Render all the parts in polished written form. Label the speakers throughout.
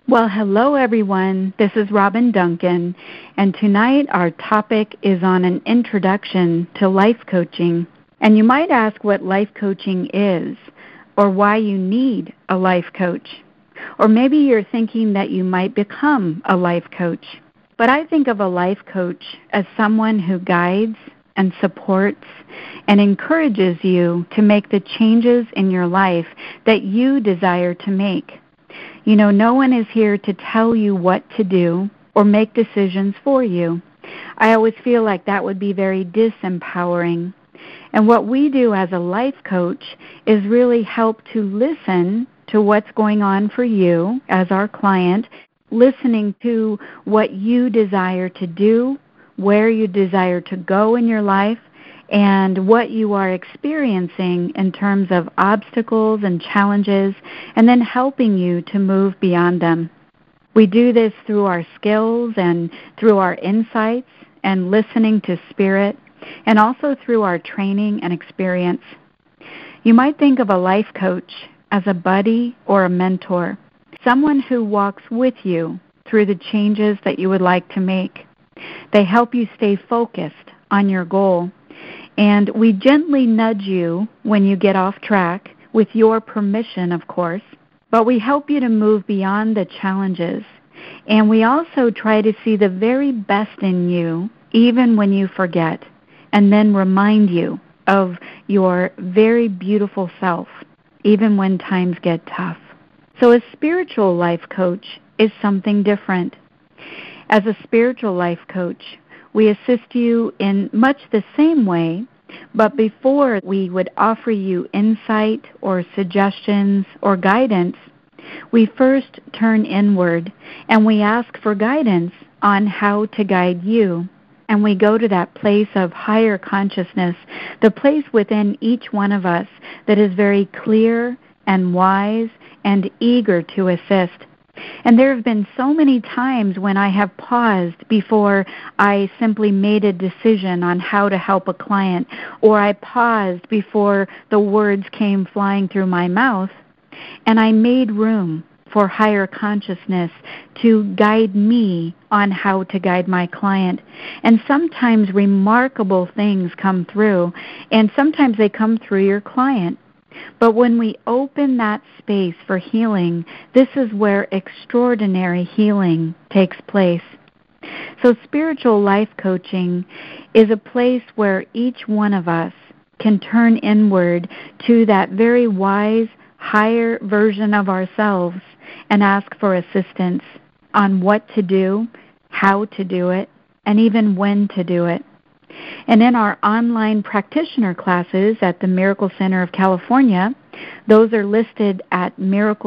Speaker 1: Well, hello everyone. This is Robin Duncan, and tonight our topic is on an introduction to life coaching. And you might ask what life coaching is, or why you need a life coach. Or maybe you're thinking that you might become a life coach. But I think of a life coach as someone who guides and supports and encourages you to make the changes in your life that you desire to make. You know, no one is here to tell you what to do or make decisions for you. I always feel like that would be very disempowering. And what we do as a life coach is really help to listen to what's going on for you as our client, listening to what you desire to do, where you desire to go in your life, and what you are experiencing in terms of obstacles and challenges, and then helping you to move beyond them. We do this through our skills and through our insights and listening to spirit, and also through our training and experience. You might think of a life coach as a buddy or a mentor, someone who walks with you through the changes that you would like to make. They help you stay focused on your goal. And we gently nudge you when you get off track, with your permission, of course, but we help you to move beyond the challenges. And we also try to see the very best in you, even when you forget, and then remind you of your very beautiful self, even when times get tough. So a spiritual life coach is something different. As a spiritual life coach, we assist you in much the same way, but before we would offer you insight or suggestions or guidance, we first turn inward and we ask for guidance on how to guide you. And we go to that place of higher consciousness, the place within each one of us that is very clear and wise and eager to assist. And there have been so many times when I have paused before I simply made a decision on how to help a client, or I paused before the words came flying through my mouth, and I made room for higher consciousness to guide me on how to guide my client. And sometimes remarkable things come through, and sometimes they come through your client. But when we open that space for healing, this is where extraordinary healing takes place. So spiritual life coaching is a place where each one of us can turn inward to that very wise, higher version of ourselves and ask for assistance on what to do, how to do it, and even when to do it. And in our online practitioner classes at the Miracle Center of California, those are listed at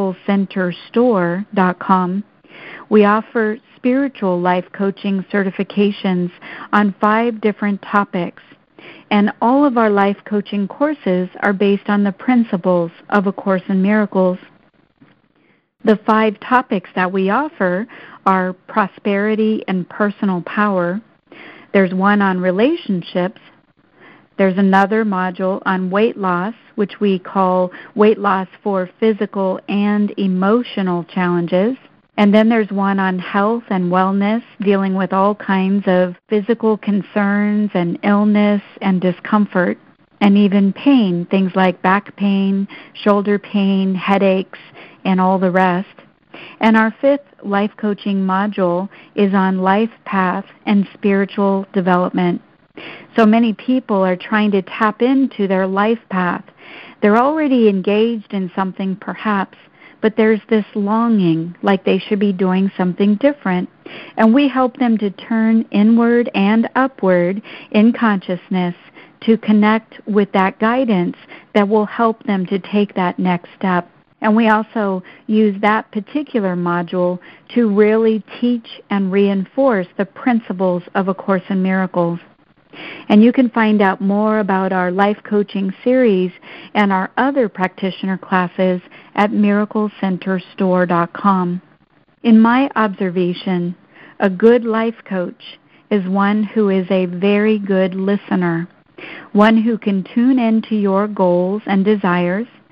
Speaker 1: miraclecenterstore.com. We offer spiritual life coaching certifications on 5 different topics. And all of our life coaching courses are based on the principles of A Course in Miracles. The 5 topics that we offer are prosperity and personal power. There's one on relationships. There's another module on weight loss, which we call weight loss for physical and emotional challenges. And then there's one on health and wellness, dealing with all kinds of physical concerns and illness and discomfort, and even pain, things like back pain, shoulder pain, headaches, and all the rest. And our 5th life coaching module is on life path and spiritual development. So many people are trying to tap into their life path. They're already engaged in something perhaps, but there's this longing like they should be doing something different. And we help them to turn inward and upward in consciousness to connect with that guidance that will help them to take that next step. And we also use that particular module to really teach and reinforce the principles of A Course in Miracles. And you can find out more about our life coaching series and our other practitioner classes at miraclecenterstore.com. In my observation, a good life coach is one who is a very good listener, one who can tune into your goals and desires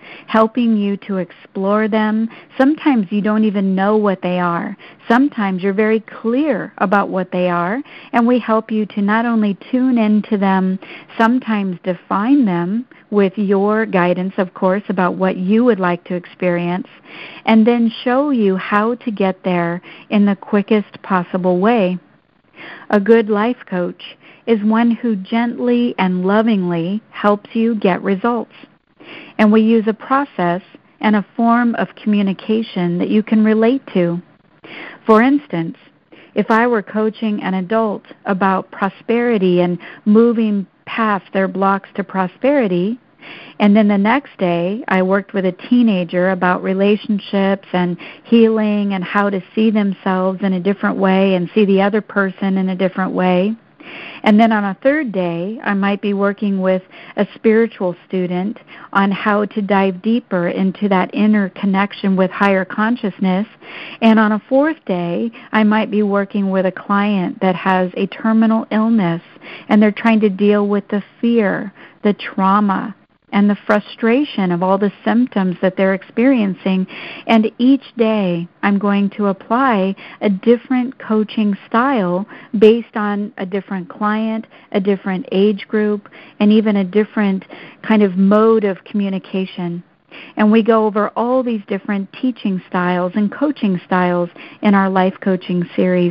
Speaker 1: helping you to explore them. Sometimes you don't even know what they are. Sometimes you're very clear about what they are, and we help you to not only tune into them, sometimes define them with your guidance, of course, about what you would like to experience, and then show you how to get there in the quickest possible way. A good life coach is one who gently and lovingly helps you get results. And we use a process and a form of communication that you can relate to. For instance, if I were coaching an adult about prosperity and moving past their blocks to prosperity, and then the next day I worked with a teenager about relationships and healing and how to see themselves in a different way and see the other person in a different way. And then on a third day, I might be working with a spiritual student on how to dive deeper into that inner connection with higher consciousness. And on a fourth day, I might be working with a client that has a terminal illness, and they're trying to deal with the fear, the trauma, and the frustration of all the symptoms that they're experiencing. And each day I'm going to apply a different coaching style based on a different client, a different age group, and even a different kind of mode of communication. And we go over all these different teaching styles and coaching styles in our life coaching series.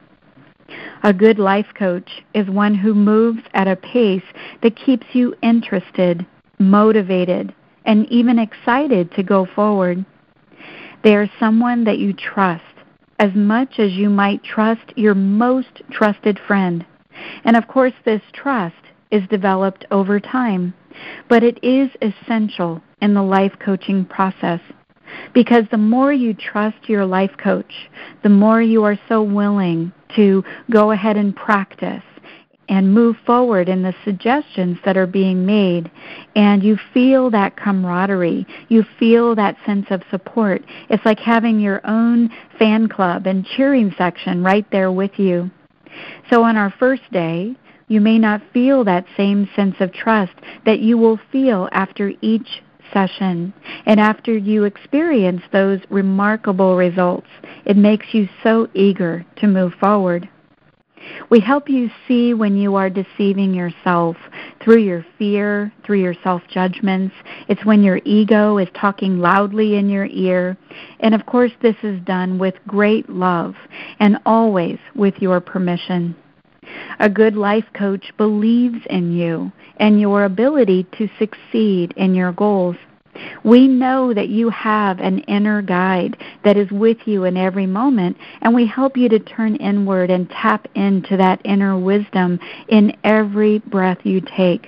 Speaker 1: A good life coach is one who moves at a pace that keeps you interested, motivated, and even excited to go forward. They are someone that you trust as much as you might trust your most trusted friend. And of course, this trust is developed over time, but it is essential in the life coaching process, because the more you trust your life coach, the more you are so willing to go ahead and practice and move forward in the suggestions that are being made. And you feel that camaraderie. You feel that sense of support. It's like having your own fan club and cheering section right there with you. So on our first day, you may not feel that same sense of trust that you will feel after each session. And after you experience those remarkable results, it makes you so eager to move forward. We help you see when you are deceiving yourself through your fear, through your self-judgments. It's when your ego is talking loudly in your ear. And of course, this is done with great love and always with your permission. A good life coach believes in you and your ability to succeed in your goals. We know that you have an inner guide that is with you in every moment, and we help you to turn inward and tap into that inner wisdom in every breath you take.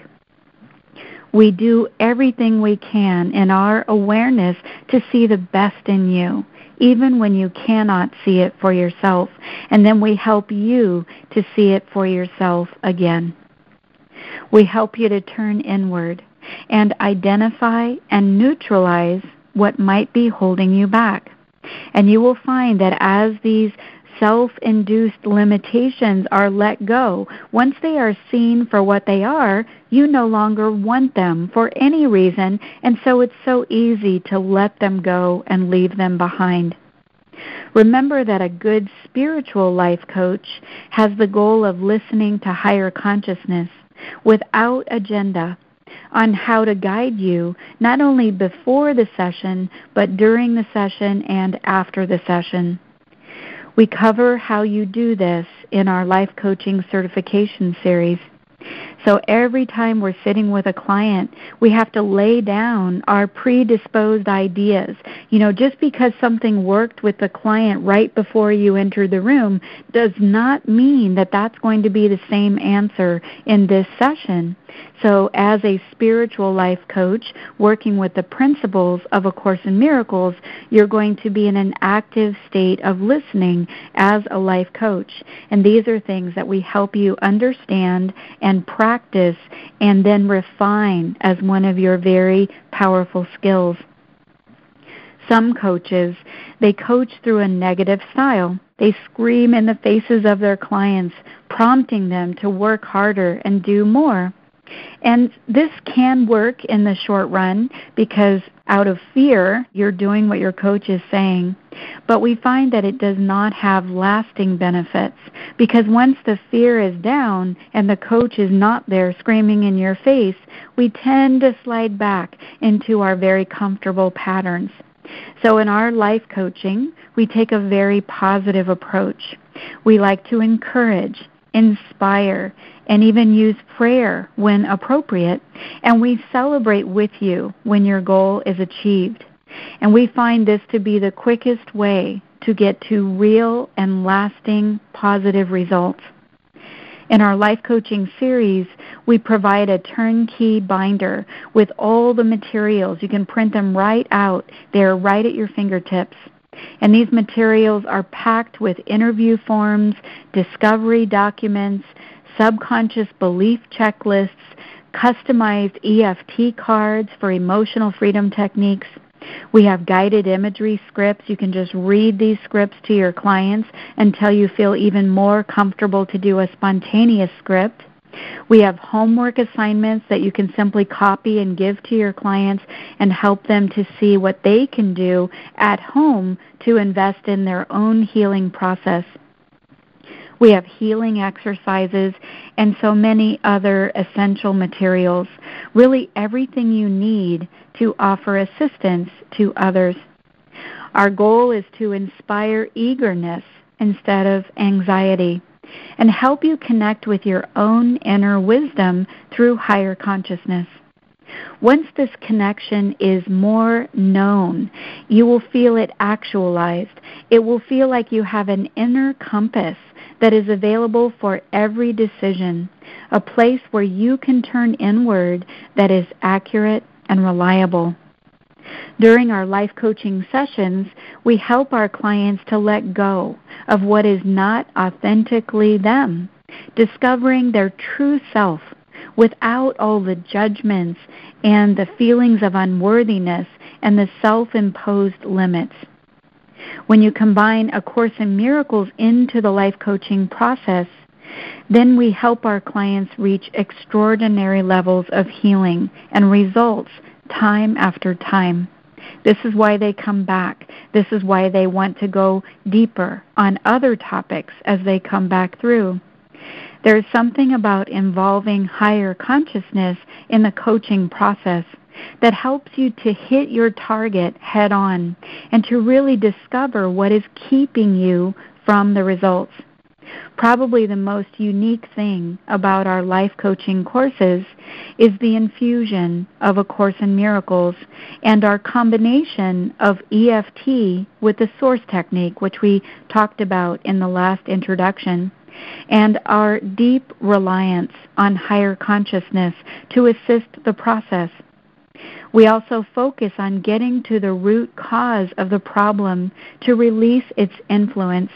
Speaker 1: We do everything we can in our awareness to see the best in you, even when you cannot see it for yourself, and then we help you to see it for yourself again. We help you to turn inward and identify and neutralize what might be holding you back. And you will find that as these self-induced limitations are let go, once they are seen for what they are, you no longer want them for any reason, and so it's so easy to let them go and leave them behind. Remember that a good spiritual life coach has the goal of listening to higher consciousness without agenda, on how to guide you not only before the session, but during the session and after the session. We cover how you do this in our life coaching certification series. So every time we're sitting with a client, we have to lay down our predisposed ideas. Just because something worked with the client right before you entered the room does not mean that that's going to be the same answer in this session. So as a spiritual life coach working with the principles of A Course in Miracles, you're going to be in an active state of listening as a life coach. And these are things that we help you understand and practice and then refine as one of your very powerful skills. Some coaches, they coach through a negative style. They scream in the faces of their clients, prompting them to work harder and do more. And this can work in the short run because Out of fear, you're doing what your coach is saying. But we find that it does not have lasting benefits, because once the fear is down and the coach is not there screaming in your face, we tend to slide back into our very comfortable patterns. So in our life coaching, we take a very positive approach. We like to encourage, inspire, and even use prayer when appropriate, and we celebrate with you when your goal is achieved. And we find this to be the quickest way to get to real and lasting positive results. In our life coaching series, we provide a turnkey binder with all the materials. You can print them right out. They're right at your fingertips. And these materials are packed with interview forms, discovery documents, subconscious belief checklists, customized EFT cards for emotional freedom techniques. We have guided imagery scripts. You can just read these scripts to your clients until you feel even more comfortable to do a spontaneous script. We have homework assignments that you can simply copy and give to your clients and help them to see what they can do at home to invest in their own healing process. We have healing exercises and so many other essential materials, really everything you need to offer assistance to others. Our goal is to inspire eagerness instead of anxiety and help you connect with your own inner wisdom through higher consciousness. Once this connection is more known, you will feel it actualized. It will feel like you have an inner compass that is available for every decision, a place where you can turn inward that is accurate and reliable. During our life coaching sessions, we help our clients to let go of what is not authentically them, discovering their true self without all the judgments and the feelings of unworthiness and the self-imposed limits. When you combine A Course in Miracles into the life coaching process, then we help our clients reach extraordinary levels of healing and results time after time. This is why they come back. This is why they want to go deeper on other topics as they come back through. There is something about involving higher consciousness in the coaching process that helps you to hit your target head on and to really discover what is keeping you from the results. Probably the most unique thing about our life coaching courses is the infusion of A Course in Miracles and our combination of EFT with the Source technique, which we talked about in the last introduction, and our deep reliance on higher consciousness to assist the process. We also focus on getting to the root cause of the problem to release its influence.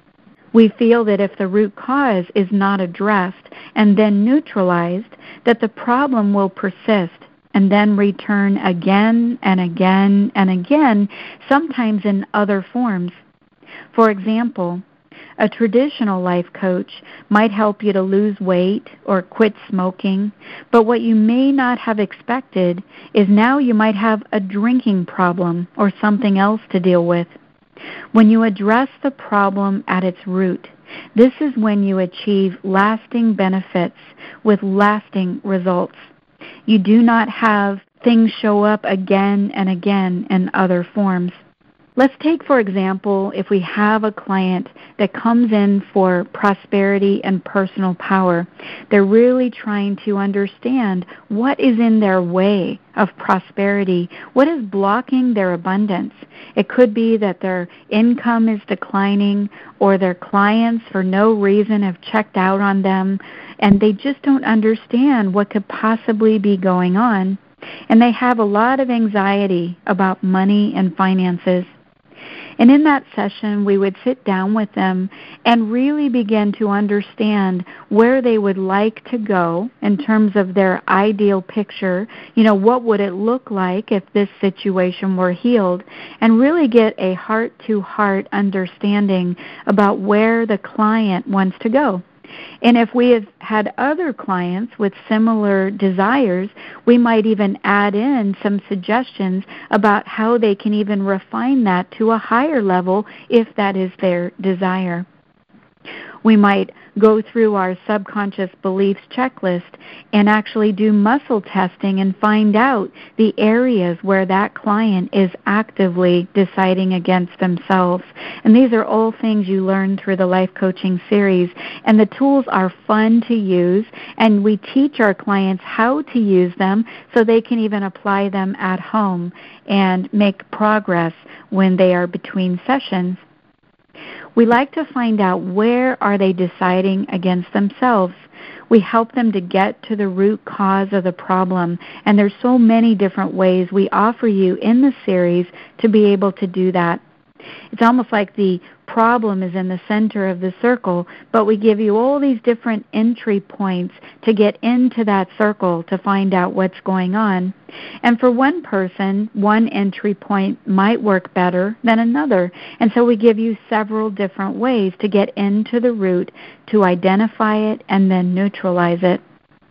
Speaker 1: We feel that if the root cause is not addressed and then neutralized, that the problem will persist and then return again and again and again, sometimes in other forms. For example, a traditional life coach might help you to lose weight or quit smoking, but what you may not have expected is now you might have a drinking problem or something else to deal with. When you address the problem at its root, this is when you achieve lasting benefits with lasting results. You do not have things show up again and again in other forms. Let's take, for example, if we have a client that comes in for prosperity and personal power. They're really trying to understand what is in their way of prosperity, what is blocking their abundance. It could be that their income is declining or their clients for no reason have checked out on them and they just don't understand what could possibly be going on. And they have a lot of anxiety about money and finances. And in that session, we would sit down with them and really begin to understand where they would like to go in terms of their ideal picture. You know, what would it look like if this situation were healed? And really get a heart-to-heart understanding about where the client wants to go. And if we have had other clients with similar desires, we might even add in some suggestions about how they can even refine that to a higher level if that is their desire. We might go through our subconscious beliefs checklist and actually do muscle testing and find out the areas where that client is actively deciding against themselves. And these are all things you learn through the Life Coaching series. And the tools are fun to use, and we teach our clients how to use them so they can even apply them at home and make progress when they are between sessions. We like to find out where are they deciding against themselves. We help them to get to the root cause of the problem, and there's so many different ways we offer you in the series to be able to do that. It's almost like the problem is in the center of the circle, but we give you all these different entry points to get into that circle to find out what's going on. And for one person, one entry point might work better than another. And so we give you several different ways to get into the root, to identify it, and then neutralize it.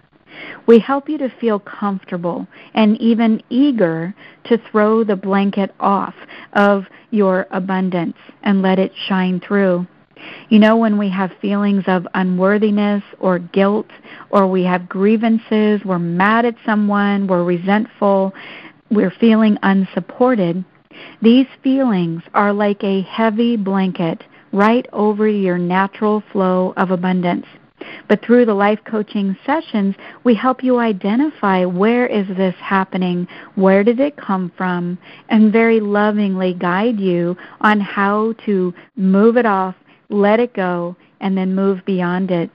Speaker 1: We help you to feel comfortable and even eager to throw the blanket off of your abundance and let it shine through. You know, when we have feelings of unworthiness or guilt, or we have grievances, we're mad at someone, we're resentful, we're feeling unsupported, these feelings are like a heavy blanket right over your natural flow of abundance. But through the life coaching sessions, we help you identify where is this happening, where did it come from, and very lovingly guide you on how to move it off, let it go, and then move beyond it.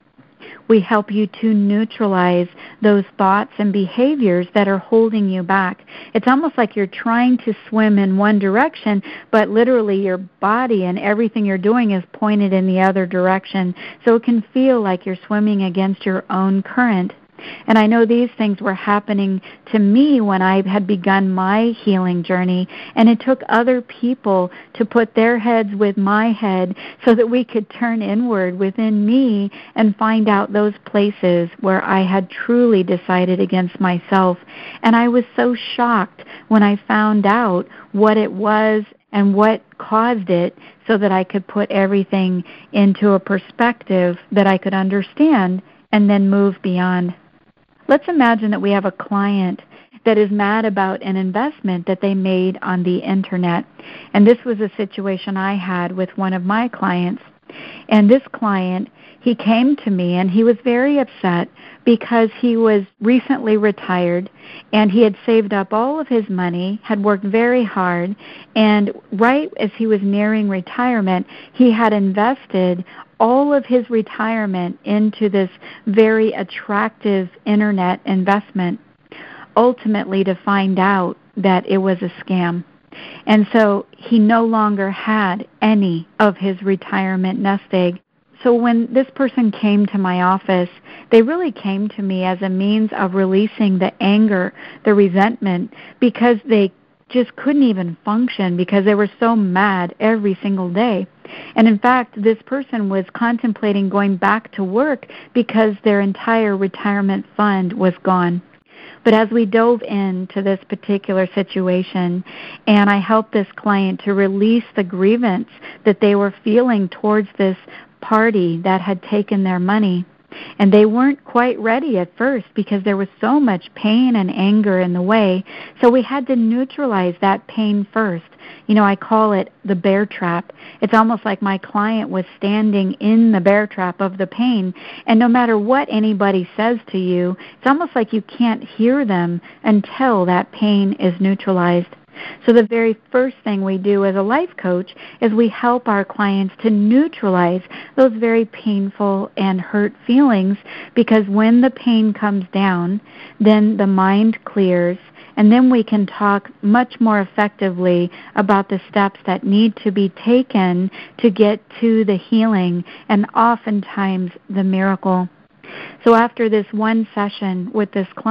Speaker 1: We help you to neutralize those thoughts and behaviors that are holding you back. It's almost like you're trying to swim in one direction, but literally your body and everything you're doing is pointed in the other direction. So it can feel like you're swimming against your own current. And I know these things were happening to me when I had begun my healing journey, and it took other people to put their heads with my head so that we could turn inward within me and find out those places where I had truly decided against myself. And I was so shocked when I found out what it was and what caused it, so that I could put everything into a perspective that I could understand and then move beyond. Let's imagine that we have a client that is mad about an investment that they made on the Internet. And this was a situation I had with one of my clients. And this client, he came to me and he was very upset because he was recently retired and he had saved up all of his money, had worked very hard, and right as he was nearing retirement, he had invested all of his retirement into this very attractive Internet investment, ultimately to find out that it was a scam. And so he no longer had any of his retirement nest egg. So when this person came to my office, they really came to me as a means of releasing the anger, the resentment, because they just couldn't even function because they were so mad every single day. And in fact, this person was contemplating going back to work because their entire retirement fund was gone. But as we dove into this particular situation, and I helped this client to release the grievance that they were feeling towards this party that had taken their money, and they weren't quite ready at first because there was so much pain and anger in the way, so we had to neutralize that pain first. You know, I call it the bear trap. It's almost like my client was standing in the bear trap of the pain, and no matter what anybody says to you, it's almost like you can't hear them until that pain is neutralized. So the very first thing we do as a life coach is we help our clients to neutralize those very painful and hurt feelings, because when the pain comes down, then the mind clears, and then we can talk much more effectively about the steps that need to be taken to get to the healing and oftentimes the miracle. So after this one session with this client,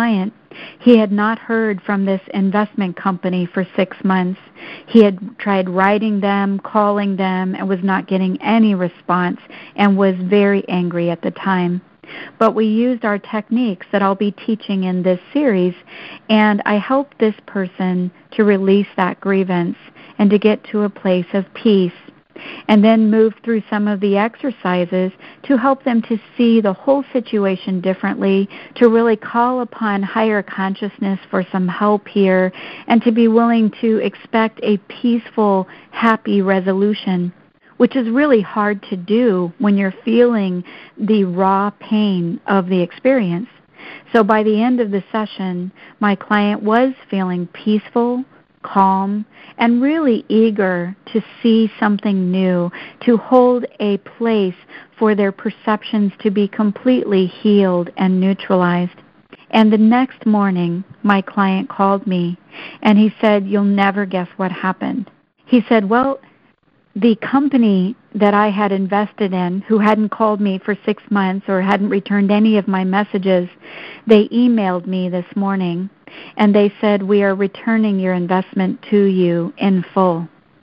Speaker 1: He had not heard from this investment company for 6 months. He had tried writing them, calling them, and was not getting any response and was very angry at the time. But we used our techniques that I'll be teaching in this series, and I helped this person to release that grievance and to get to a place of peace, and then moved through some of the exercises to help them to see the whole situation differently, to really call upon higher consciousness for some help here, and to be willing to expect a peaceful, happy resolution, which is really hard to do when you're feeling the raw pain of the experience. So by the end of the session, my client was feeling peaceful, calm, and really eager to see something new, to hold a place for their perceptions to be completely healed and neutralized. And the next morning, my client called me, and he said, "You'll never guess what happened." He said, "Well, the company that I had invested in, who hadn't called me for 6 months or hadn't returned any of my messages, they emailed me this morning, and they said, 'We are returning your investment to you in full.'"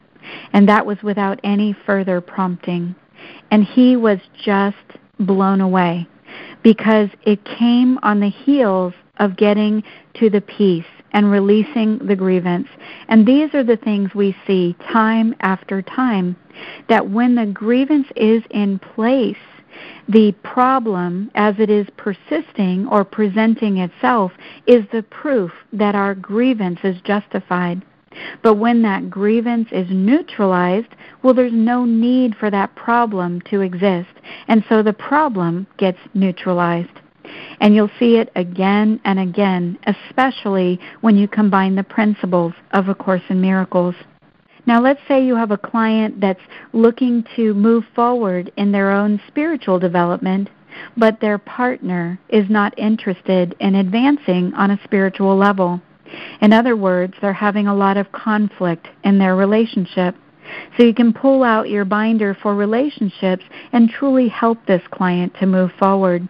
Speaker 1: And that was without any further prompting. And he was just blown away because it came on the heels of getting to the peace and releasing the grievance. And these are the things we see time after time, that when the grievance is in place, the problem, as it is persisting or presenting itself, is the proof that our grievance is justified. But when that grievance is neutralized, well, there's no need for that problem to exist. And so the problem gets neutralized. And you'll see it again and again, especially when you combine the principles of A Course in Miracles. Now, let's say you have a client that's looking to move forward in their own spiritual development, but their partner is not interested in advancing on a spiritual level. In other words, they're having a lot of conflict in their relationship. So you can pull out your binder for relationships and truly help this client to move forward.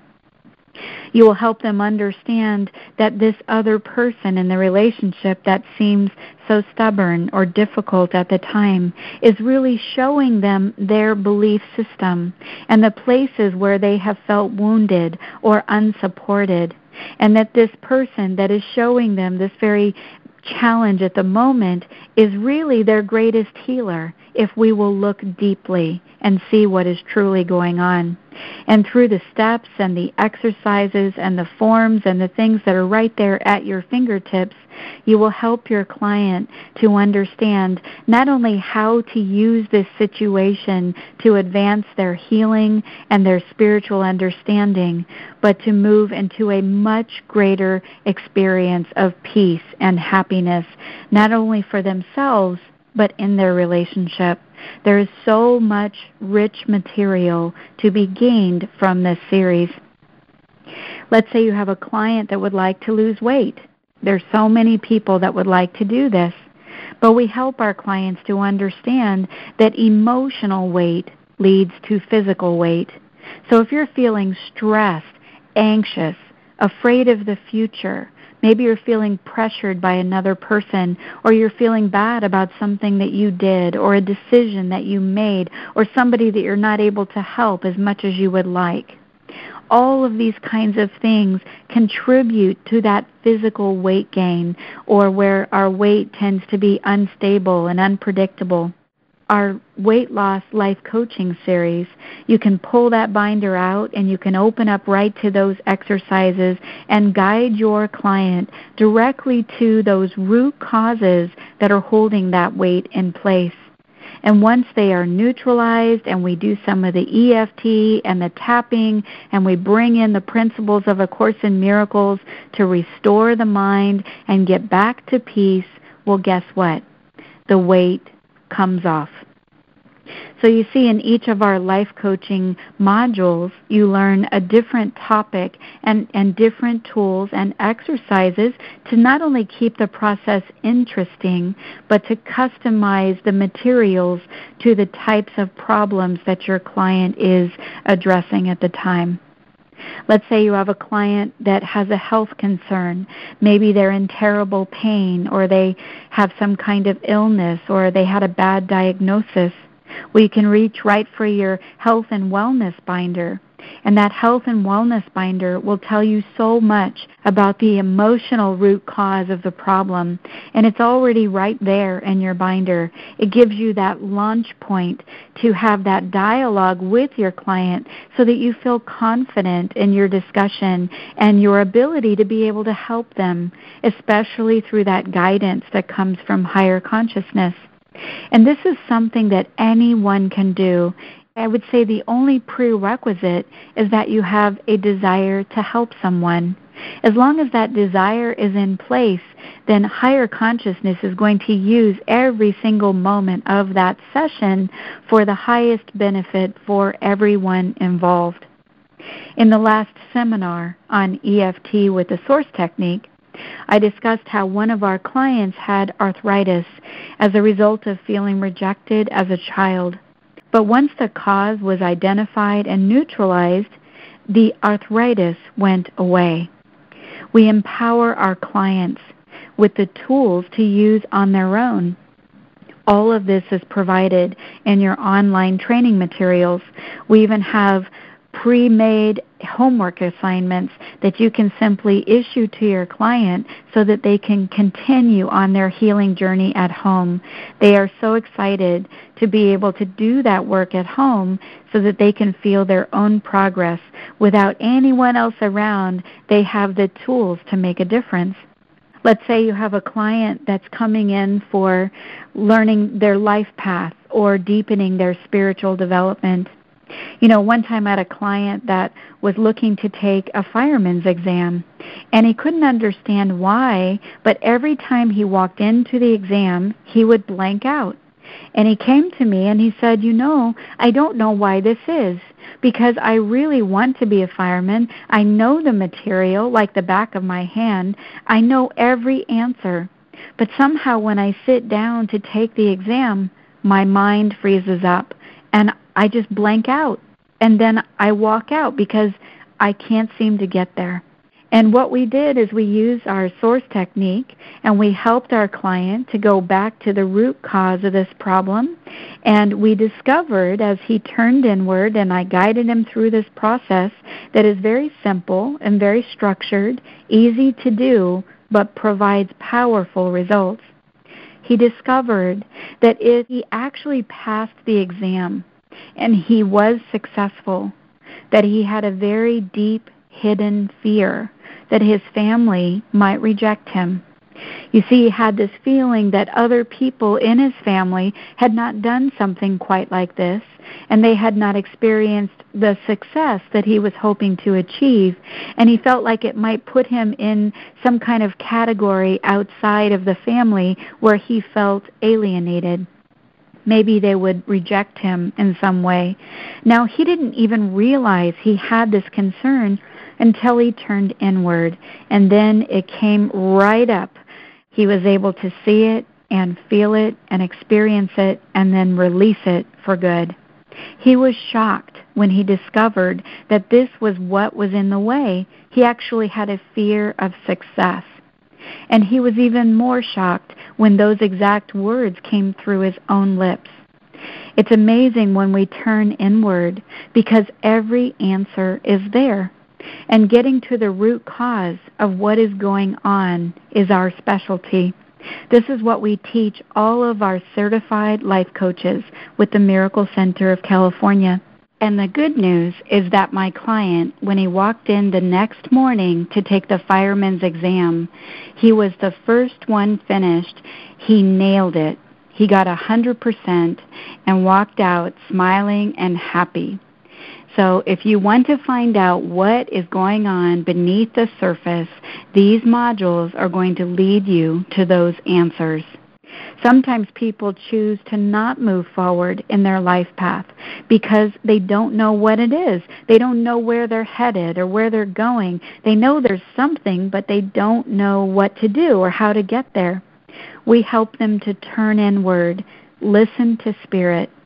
Speaker 1: You will help them understand that this other person in the relationship that seems so stubborn or difficult at the time is really showing them their belief system and the places where they have felt wounded or unsupported, and that this person that is showing them this very challenge at the moment is really their greatest healer if we will look deeply and see what is truly going on. And through the steps and the exercises and the forms and the things that are right there at your fingertips, you will help your client to understand not only how to use this situation to advance their healing and their spiritual understanding, but to move into a much greater experience of peace and happiness, not only for themselves, but in their relationship. There is so much rich material to be gained from this series. Let's say you have a client that would like to lose weight. There's so many people that would like to do this, but we help our clients to understand that emotional weight leads to physical weight. So if you're feeling stressed, anxious, afraid of the future, maybe you're feeling pressured by another person, or you're feeling bad about something that you did, or a decision that you made, or somebody that you're not able to help as much as you would like. All of these kinds of things contribute to that physical weight gain, or where our weight tends to be unstable and unpredictable. Our weight loss life coaching series, you can pull that binder out and you can open up right to those exercises and guide your client directly to those root causes that are holding that weight in place. And once they are neutralized and we do some of the EFT and the tapping and we bring in the principles of A Course in Miracles to restore the mind and get back to peace, well, guess what? The weight comes off. So you see, in each of our life coaching modules, you learn a different topic and different tools and exercises to not only keep the process interesting, but to customize the materials to the types of problems that your client is addressing at the time. Let's say you have a client that has a health concern. Maybe they're in terrible pain, or they have some kind of illness, or they had a bad diagnosis. Well, you can reach right for your health and wellness binder. And that health and wellness binder will tell you so much about the emotional root cause of the problem. And it's already right there in your binder. It gives you that launch point to have that dialogue with your client so that you feel confident in your discussion and your ability to be able to help them, especially through that guidance that comes from higher consciousness. And this is something that anyone can do. I would say the only prerequisite is that you have a desire to help someone. As long as that desire is in place, then higher consciousness is going to use every single moment of that session for the highest benefit for everyone involved. In the last seminar on EFT with the Source Technique, I discussed how one of our clients had arthritis as a result of feeling rejected as a child. But once the cause was identified and neutralized, the arthritis went away. We empower our clients with the tools to use on their own. All of this is provided in your online training materials. We even have pre-made homework assignments that you can simply issue to your client so that they can continue on their healing journey at home. They are so excited to be able to do that work at home so that they can feel their own progress. Without anyone else around, they have the tools to make a difference. Let's say you have a client that's coming in for learning their life path or deepening their spiritual development. You know, one time I had a client that was looking to take a fireman's exam, and he couldn't understand why, but every time he walked into the exam, he would blank out. And he came to me and he said, I don't know why this is, because I really want to be a fireman. I know the material like the back of my hand. I know every answer. But somehow when I sit down to take the exam, my mind freezes up and I just blank out. And then I walk out because I can't seem to get there. And what we did is we used our Source Technique, and we helped our client to go back to the root cause of this problem. And we discovered, as he turned inward, and I guided him through this process that is very simple and very structured, easy to do, but provides powerful results. He discovered that if he actually passed the exam and he was successful, that he had a very deep hidden fear that his family might reject him. You see, he had this feeling that other people in his family had not done something quite like this, and they had not experienced the success that he was hoping to achieve, and he felt like it might put him in some kind of category outside of the family where he felt alienated. Maybe they would reject him in some way. Now, he didn't even realize he had this concern until he turned inward, and then it came right up. He was able to see it and feel it and experience it and then release it for good. He was shocked when he discovered that this was what was in the way. He actually had a fear of success. And he was even more shocked when those exact words came through his own lips. It's amazing when we turn inward because every answer is there. And getting to the root cause of what is going on is our specialty. This is what we teach all of our certified life coaches with the Miracle Center of California. And the good news is that my client, when he walked in the next morning to take the fireman's exam, he was the first one finished. He nailed it. He got 100% and walked out smiling and happy. So if you want to find out what is going on beneath the surface, these modules are going to lead you to those answers. Sometimes people choose to not move forward in their life path because they don't know what it is. They don't know where they're headed or where they're going. They know there's something, but they don't know what to do or how to get there. We help them to turn inward, listen to Spirit,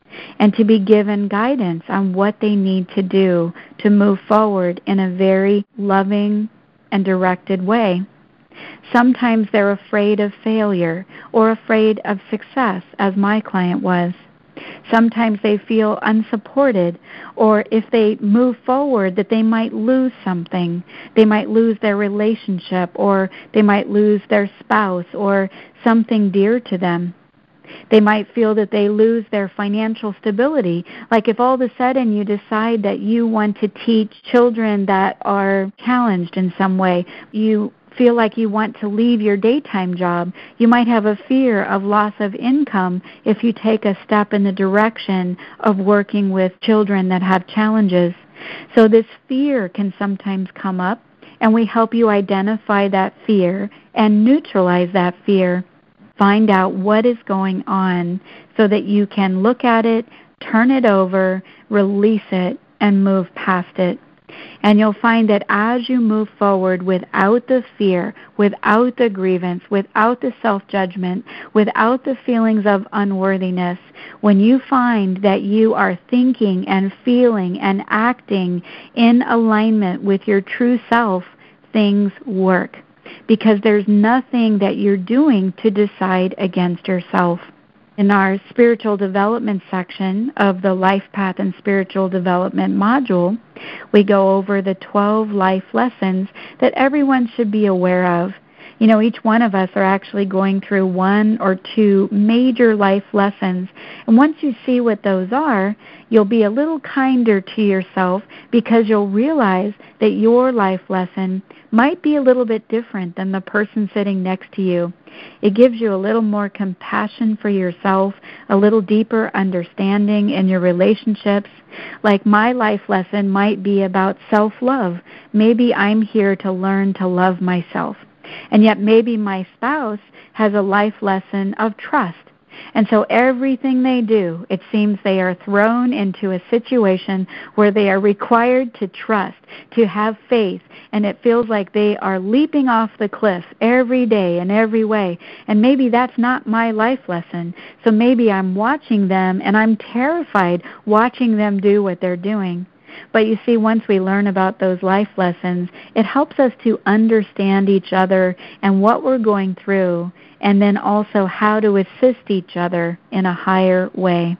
Speaker 1: and to be given guidance on what they need to do to move forward in a very loving and directed way. Sometimes they're afraid of failure or afraid of success, as my client was. Sometimes they feel unsupported, or if they move forward, that they might lose something. They might lose their relationship, or they might lose their spouse, or something dear to them. They might feel that they lose their financial stability. Like if all of a sudden you decide that you want to teach children that are challenged in some way, you feel like you want to leave your daytime job, you might have a fear of loss of income if you take a step in the direction of working with children that have challenges. So this fear can sometimes come up, and we help you identify that fear and neutralize that fear. Find out what is going on so that you can look at it, turn it over, release it, and move past it. And you'll find that as you move forward without the fear, without the grievance, without the self-judgment, without the feelings of unworthiness, when you find that you are thinking and feeling and acting in alignment with your true self, things work. Because there's nothing that you're doing to decide against yourself. In our spiritual development section of the Life Path and Spiritual Development module, we go over the 12 life lessons that everyone should be aware of. You know, each one of us are actually going through one or two major life lessons. And once you see what those are, you'll be a little kinder to yourself because you'll realize that your life lesson might be a little bit different than the person sitting next to you. It gives you a little more compassion for yourself, a little deeper understanding in your relationships. Like my life lesson might be about self-love. Maybe I'm here to learn to love myself. And yet maybe my spouse has a life lesson of trust. And so everything they do, it seems they are thrown into a situation where they are required to trust, to have faith, and it feels like they are leaping off the cliff every day in every way. And maybe that's not my life lesson. So maybe I'm watching them and I'm terrified watching them do what they're doing. But you see, once we learn about those life lessons, it helps us to understand each other and what we're going through, and then also how to assist each other in a higher way.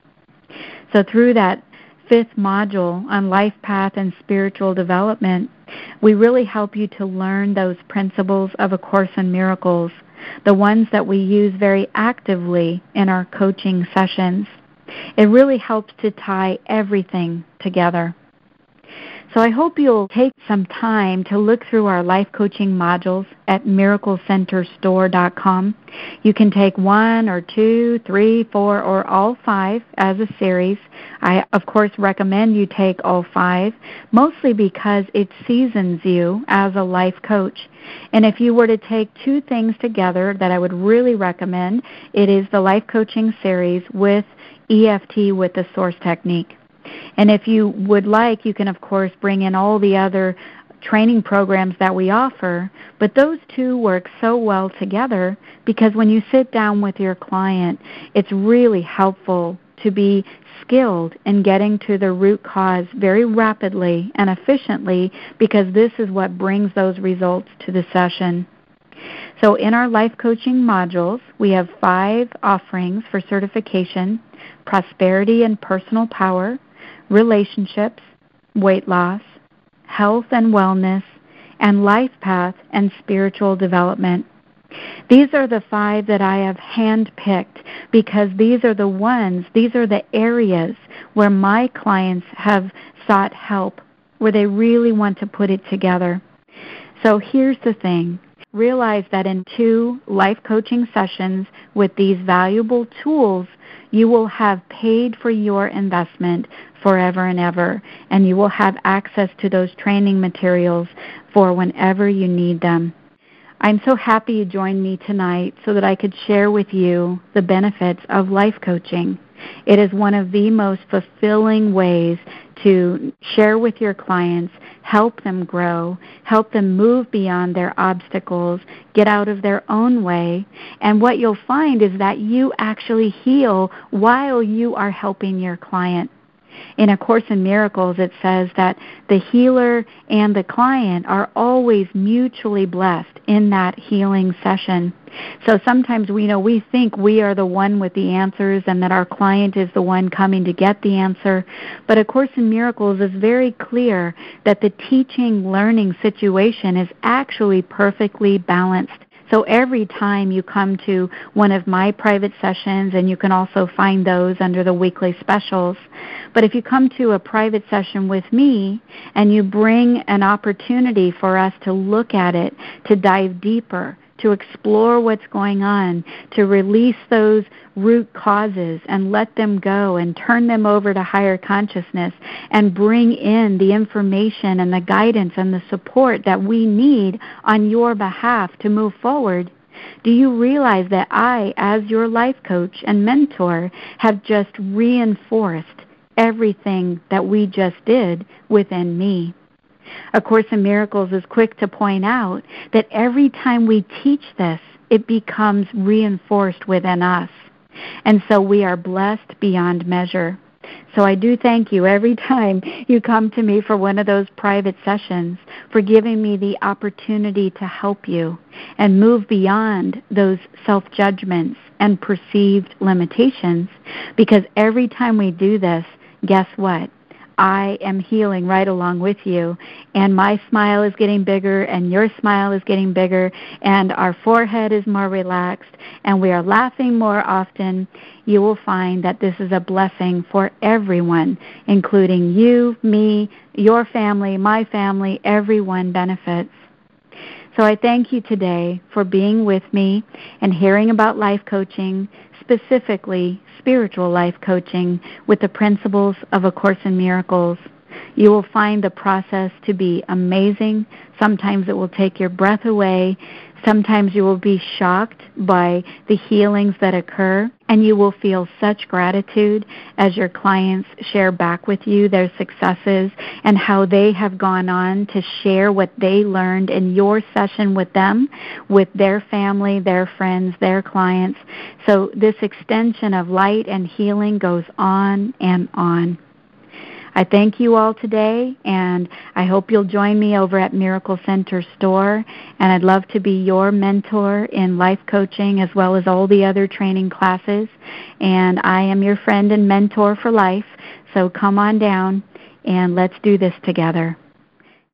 Speaker 1: So through that 5th module on Life Path and Spiritual Development, we really help you to learn those principles of A Course in Miracles, the ones that we use very actively in our coaching sessions. It really helps to tie everything together. So I hope you'll take some time to look through our life coaching modules at miraclecenterstore.com. You can take 1 or 2, 3, 4, or all 5 as a series. I, of course, recommend you take all 5, mostly because it seasons you as a life coach. And if you were to take 2 things together that I would really recommend, it is the life coaching series with EFT with the Source Technique. And if you would like, you can, of course, bring in all the other training programs that we offer, but those two work so well together because when you sit down with your client, it's really helpful to be skilled in getting to the root cause very rapidly and efficiently because this is what brings those results to the session. So in our life coaching modules, we have 5 offerings for certification: prosperity and personal power, relationships, weight loss, health and wellness, and life path and spiritual development. These are the 5 that I have handpicked because these are the areas where my clients have sought help, where they really want to put it together. So here's the thing. Realize that in 2 life coaching sessions with these valuable tools, you will have paid for your investment forever and ever, and you will have access to those training materials for whenever you need them. I'm so happy you joined me tonight so that I could share with you the benefits of life coaching. It is one of the most fulfilling ways to share with your clients, help them grow, help them move beyond their obstacles, get out of their own way. And what you'll find is that you actually heal while you are helping your client. In A Course in Miracles, it says that the healer and the client are always mutually blessed in that healing session. So sometimes we think we are the one with the answers and that our client is the one coming to get the answer. But A Course in Miracles is very clear that the teaching-learning situation is actually perfectly balanced. So every time you come to one of my private sessions, and you can also find those under the weekly specials, but if you come to a private session with me and you bring an opportunity for us to look at it, to dive deeper, to explore what's going on, to release those root causes and let them go and turn them over to higher consciousness and bring in the information and the guidance and the support that we need on your behalf to move forward. Do you realize that I, as your life coach and mentor, have just reinforced everything that we just did within me? A Course in Miracles is quick to point out that every time we teach this, it becomes reinforced within us. And so we are blessed beyond measure. So I do thank you every time you come to me for one of those private sessions for giving me the opportunity to help you and move beyond those self-judgments and perceived limitations, because every time we do this, guess what? I am healing right along with you, and my smile is getting bigger, and your smile is getting bigger, and our forehead is more relaxed, and we are laughing more often. You will find that this is a blessing for everyone, including you, me, your family, my family. Everyone benefits. So I thank you today for being with me and hearing about life coaching, specifically spiritual life coaching with the principles of A Course in Miracles. You will find the process to be amazing. Sometimes it will take your breath away. Sometimes you will be shocked by the healings that occur, and you will feel such gratitude as your clients share back with you their successes and how they have gone on to share what they learned in your session with them, with their family, their friends, their clients. So this extension of light and healing goes on and on. I thank you all today, and I hope you'll join me over at Miracle Center Store. And I'd love to be your mentor in life coaching as well as all the other training classes. And I am your friend and mentor for life, so come on down and let's do this together.